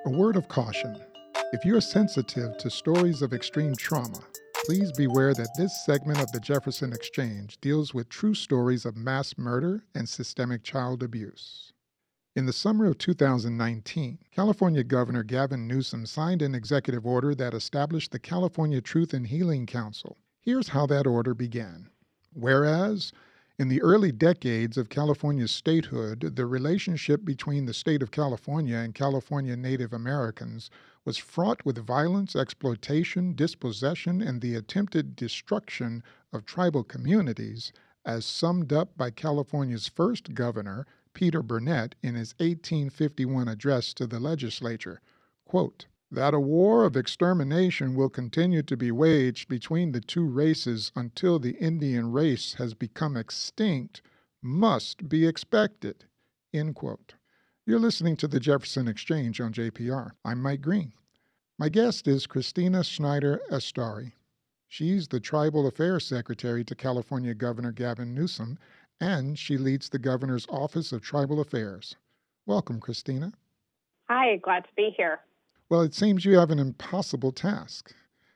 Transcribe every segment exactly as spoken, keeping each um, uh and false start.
A word of caution. If you're sensitive to stories of extreme trauma, please beware that this segment of the Jefferson Exchange deals with true stories of mass murder and systemic child abuse. In the summer of two thousand nineteen, California Governor Gavin Newsom signed an executive order that established the California Truth and Healing Council. Here's how that order began. Whereas, in the early decades of California's statehood, the relationship between the state of California and California Native Americans was fraught with violence, exploitation, dispossession, and the attempted destruction of tribal communities, as summed up by California's first governor, Peter Burnett, in his eighteen fifty-one address to the legislature. Quote, that a war of extermination will continue to be waged between the two races until the Indian race has become extinct must be expected, end quote. You're listening to the Jefferson Exchange on J P R. I'm Mike Green. My guest is Christina Schneider Estari. She's the Tribal Affairs Secretary to California Governor Gavin Newsom, and she leads the Governor's Office of Tribal Affairs. Welcome, Christina. Hi, glad to be here. Well, it seems you have an impossible task.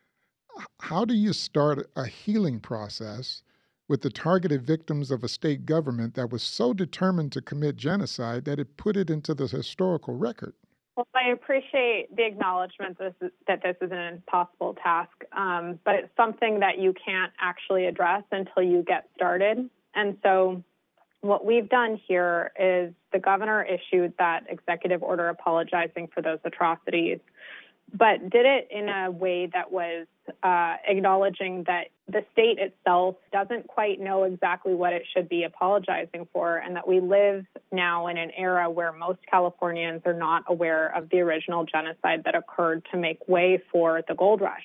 How do you start a healing process with the targeted victims of a state government that was so determined to commit genocide that it put it into the historical record? Well, I appreciate the acknowledgement that this is, that this is an impossible task, um, but it's something that you can't actually address until you get started. And so what we've done here is the governor issued that executive order apologizing for those atrocities, but did it in a way that was uh, acknowledging that the state itself doesn't quite know exactly what it should be apologizing for, and that we live now in an era where most Californians are not aware of the original genocide that occurred to make way for the gold rush.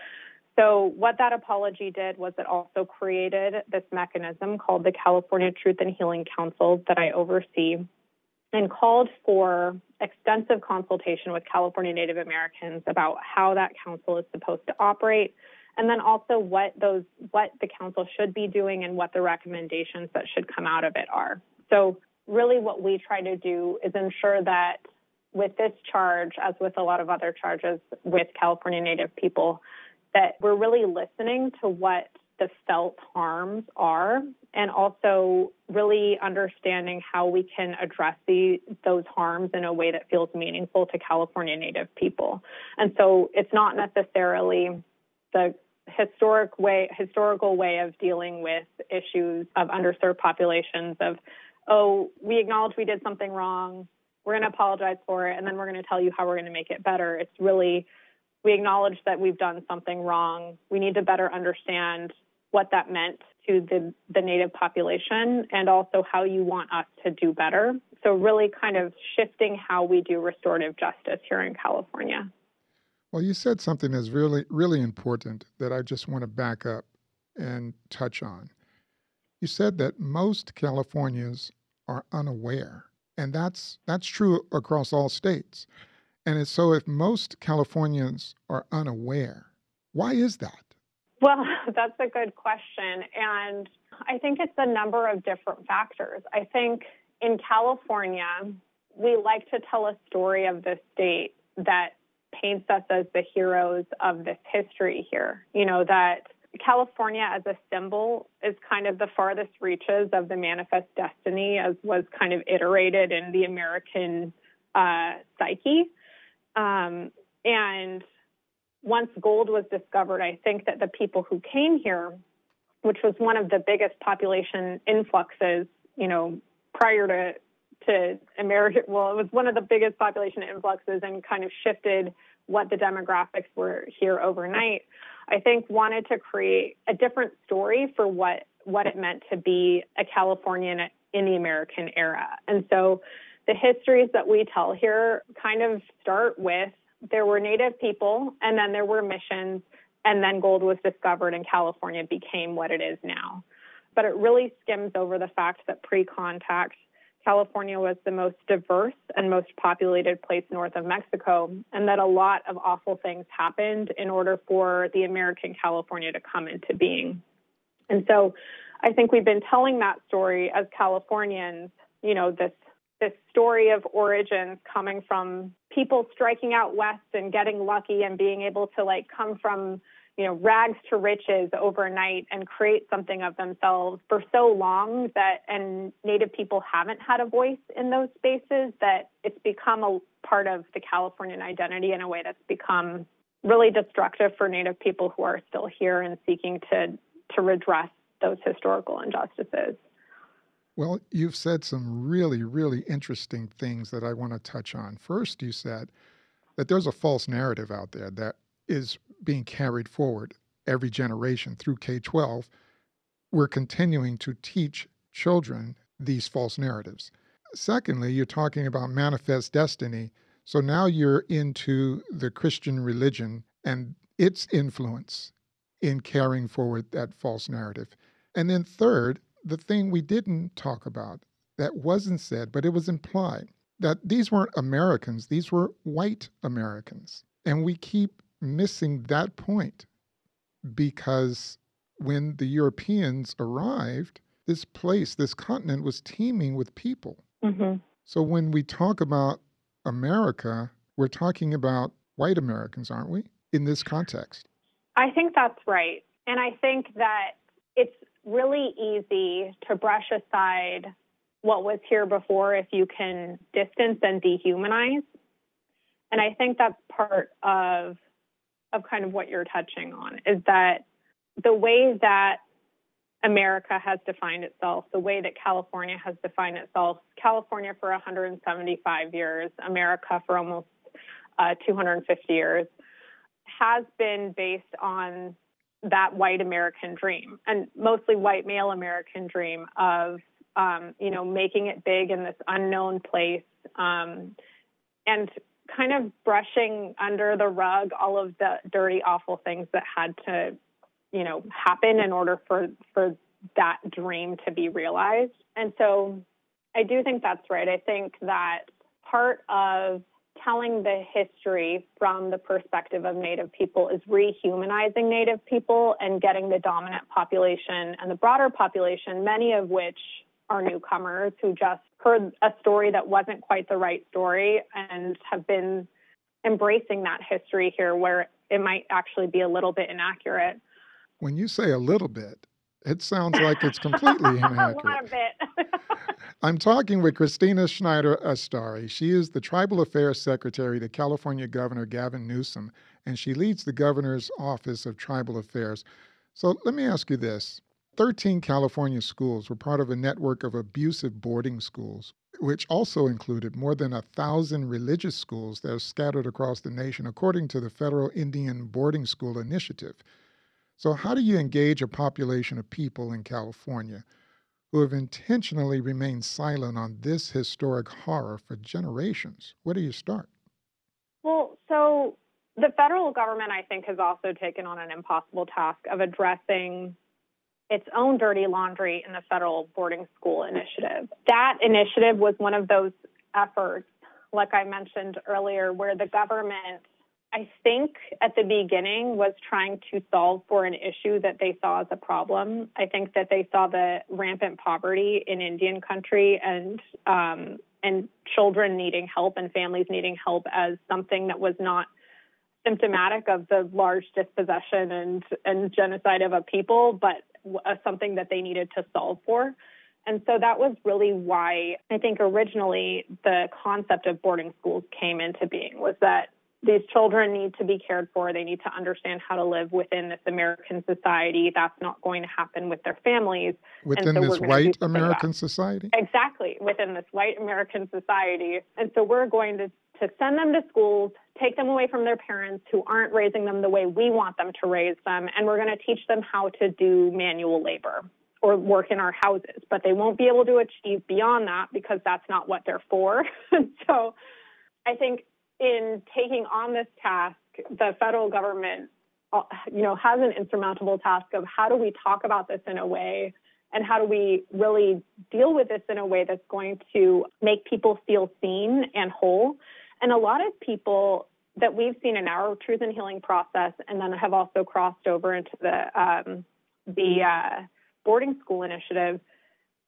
So what that apology did was it also created this mechanism called the California Truth and Healing Council that I oversee, and called for extensive consultation with California Native Americans about how that council is supposed to operate, and then also what those what the council should be doing and what the recommendations that should come out of it are. So really what we try to do is ensure that with this charge, as with a lot of other charges with California Native people, that we're really listening to what the felt harms are, and also really understanding how we can address the, those harms in a way that feels meaningful to California Native people. And so it's not necessarily the historic way, historical way of dealing with issues of underserved populations of, oh, we acknowledge we did something wrong, we're going to apologize for it, and then we're going to tell you how we're going to make it better. It's really, we acknowledge that we've done something wrong. We need to better understand what that meant to the, the Native population, and also how you want us to do better. So really kind of shifting how we do restorative justice here in California. Well, you said something that's really, really important that I just want to back up and touch on. You said that most Californians are unaware, and that's that's true across all states. And it's, so if most Californians are unaware, why is that? Well, that's a good question. And I think it's a number of different factors. I think in California, we like to tell a story of the state that paints us as the heroes of this history here. You know, that California as a symbol is kind of the farthest reaches of the manifest destiny as was kind of iterated in the American uh, psyche. Um, and once gold was discovered, I think that the people who came here, which was one of the biggest population influxes, you know, prior to to America, well, it was one of the biggest population influxes and kind of shifted what the demographics were here overnight, I think wanted to create a different story for what, what it meant to be a Californian in the American era. And so the histories that we tell here kind of start with there were Native people, and then there were missions, and then gold was discovered and California became what it is now. But it really skims over the fact that pre-contact, California was the most diverse and most populated place north of Mexico, and that a lot of awful things happened in order for the American California to come into being. And so I think we've been telling that story as Californians, you know, this this story of origins coming from people striking out west and getting lucky and being able to like come from, you know, rags to riches overnight and create something of themselves for so long that, and Native people haven't had a voice in those spaces, that it's become a part of the Californian identity in a way that's become really destructive for Native people who are still here and seeking to, to redress those historical injustices. Well, you've said some really, really interesting things that I want to touch on. First, you said that there's a false narrative out there that is being carried forward every generation through K twelve. We're continuing to teach children these false narratives. Secondly, you're talking about manifest destiny. So now you're into the Christian religion and its influence in carrying forward that false narrative. And then third, the thing we didn't talk about that wasn't said, but it was implied, that these weren't Americans, these were white Americans. And we keep missing that point because when the Europeans arrived, this place, this continent was teeming with people. Mm-hmm. So when we talk about America, we're talking about white Americans, aren't we, in this context? I think that's right. And I think that it's really easy to brush aside what was here before if you can distance and dehumanize. And I think that's part of of kind of what you're touching on, is that the way that America has defined itself, the way that California has defined itself, California for one hundred seventy-five years, America for almost uh, two hundred fifty years, has been based on that white American dream, and mostly white male American dream of, um, you know, making it big in this unknown place, um, and kind of brushing under the rug all of the dirty, awful things that had to, you know, happen in order for, for that dream to be realized. And so I do think that's right. I think that part of telling the history from the perspective of Native people is rehumanizing Native people and getting the dominant population and the broader population, many of which are newcomers who just heard a story that wasn't quite the right story and have been embracing that history here where it might actually be a little bit inaccurate. When you say a little bit, it sounds like it's completely inaccurate. A lot of it. I'm talking with Christina Schneider Astari. She is the Tribal Affairs Secretary to California Governor Gavin Newsom, and she leads the Governor's Office of Tribal Affairs. So let me ask you this. thirteen California schools were part of a network of abusive boarding schools, which also included more than a thousand religious schools that are scattered across the nation, according to the Federal Indian Boarding School Initiative. So how do you engage a population of people in California who have intentionally remained silent on this historic horror for generations? Where do you start? Well, so the federal government, I think, has also taken on an impossible task of addressing its own dirty laundry in the Federal Boarding School Initiative. That initiative was one of those efforts, like I mentioned earlier, where the government, I think at the beginning, was trying to solve for an issue that they saw as a problem. I think that they saw the rampant poverty in Indian country and um, and children needing help and families needing help as something that was not symptomatic of the large dispossession and, and genocide of a people, but uh, something that they needed to solve for. And so that was really why I think originally the concept of boarding schools came into being, was that these children need to be cared for. They need to understand how to live within this American society. That's not going to happen with their families. Within so this white American society? Exactly, within this white American society. And so we're going to, to send them to schools, take them away from their parents who aren't raising them the way we want them to raise them, and we're going to teach them how to do manual labor or work in our houses. But they won't be able to achieve beyond that because that's not what they're for. So I think in taking on this task, the federal government, you know, has an insurmountable task of how do we talk about this in a way and how do we really deal with this in a way that's going to make people feel seen and whole. And a lot of people that we've seen in our Truth and Healing process and then have also crossed over into the um, the uh, boarding school initiative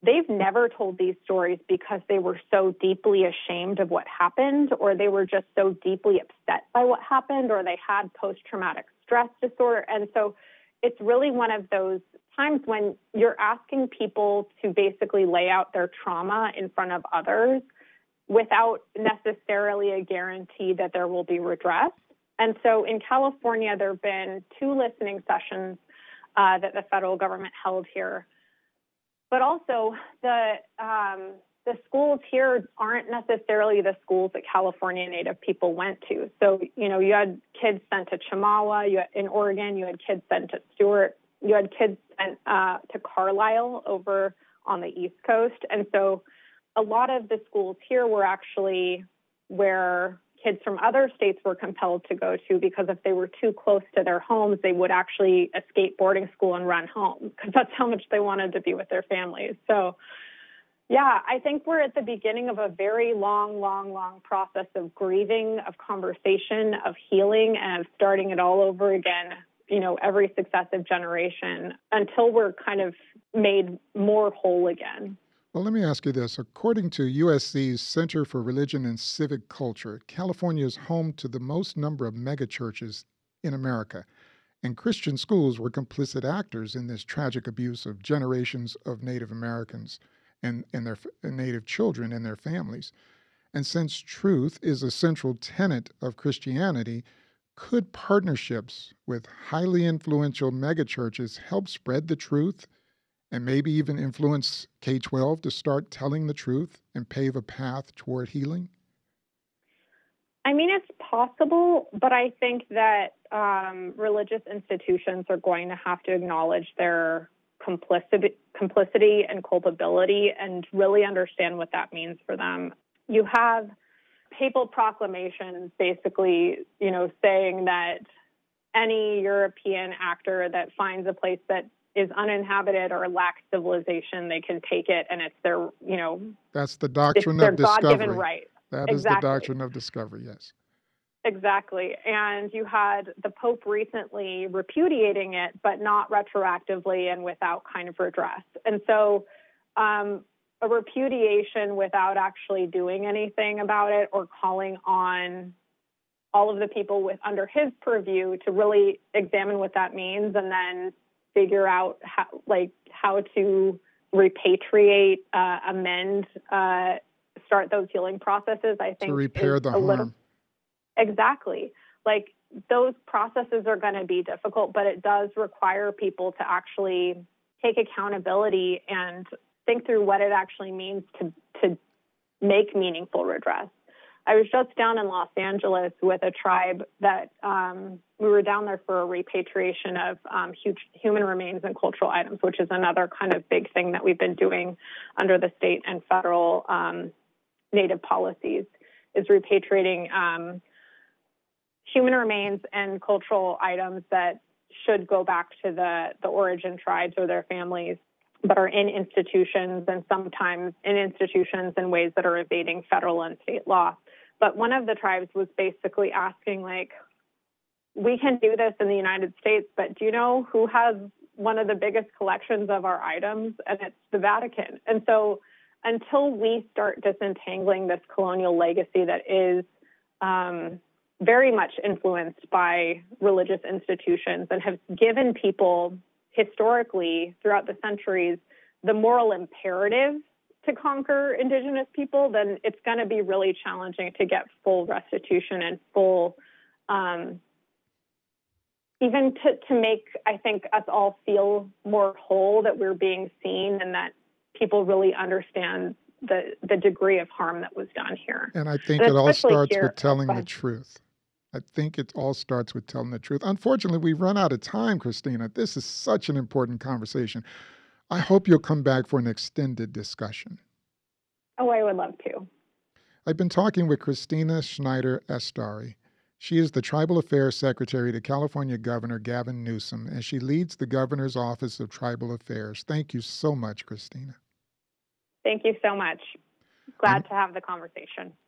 they've never told these stories because they were so deeply ashamed of what happened, or they were just so deeply upset by what happened, or they had post-traumatic stress disorder. And so it's really one of those times when you're asking people to basically lay out their trauma in front of others without necessarily a guarantee that there will be redress. And so in California, there have been two listening sessions uh, that the federal government held here. But also, the um, the schools here aren't necessarily the schools that California Native people went to. So, you know, you had kids sent to Chemawa, you had, in Oregon, you had kids sent to Stewart, you had kids sent uh, to Carlisle over on the East Coast. And so a lot of the schools here were actually where kids from other states were compelled to go to, because if they were too close to their homes, they would actually escape boarding school and run home, because that's how much they wanted to be with their families. So, yeah, I think we're at the beginning of a very long, long, long process of grieving, of conversation, of healing, and of starting it all over again, you know, every successive generation until we're kind of made more whole again. Well, let me ask you this. According to U S C's Center for Religion and Civic Culture, California is home to the most number of megachurches in America, and Christian schools were complicit actors in this tragic abuse of generations of Native Americans and, and their and Native children and their families. And since truth is a central tenet of Christianity, could partnerships with highly influential megachurches help spread the truth and maybe even influence K twelve to start telling the truth and pave a path toward healing? I mean, it's possible, but I think that um, religious institutions are going to have to acknowledge their complicity, complicity and culpability and really understand what that means for them. You have papal proclamations basically, you know, saying that any European actor that finds a place that is uninhabited or lacks civilization, they can take it, and it's their, you know, that's the doctrine it's their of discovery. God-given right. That exactly. is the doctrine of discovery, yes. Exactly. And you had the Pope recently repudiating it, but not retroactively and without kind of redress. And so um, a repudiation without actually doing anything about it or calling on all of the people with under his purview to really examine what that means and then figure out how, like, how to repatriate, uh, amend, uh, start those healing processes, I think. To repair the harm. Little, exactly. Like, those processes are going to be difficult, but it does require people to actually take accountability and think through what it actually means to, to make meaningful redress. I was just down in Los Angeles with a tribe that um, we were down there for a repatriation of um, huge human remains and cultural items, which is another kind of big thing that we've been doing under the state and federal um, Native policies, is repatriating um, human remains and cultural items that should go back to the, the origin tribes or their families, but are in institutions and sometimes in institutions in ways that are evading federal and state law. But one of the tribes was basically asking, like, we can do this in the United States, but do you know who has one of the biggest collections of our items? And it's the Vatican. And so until we start disentangling this colonial legacy that is um, very much influenced by religious institutions and have given people historically throughout the centuries the moral imperative to conquer Indigenous people, then it's going to be really challenging to get full restitution and full, um, even to, to make, I think, us all feel more whole, that we're being seen and that people really understand the, the degree of harm that was done here. And I think and it all starts here, with telling the truth. I think it all starts with telling the truth. Unfortunately, we've run out of time, Christina. This is such an important conversation. I hope you'll come back for an extended discussion. Oh, I would love to. I've been talking with Christina Schneider Estari. She is the Tribal Affairs Secretary to California Governor Gavin Newsom, and she leads the Governor's Office of Tribal Affairs. Thank you so much, Christina. Thank you so much. Glad I'm, to have the conversation.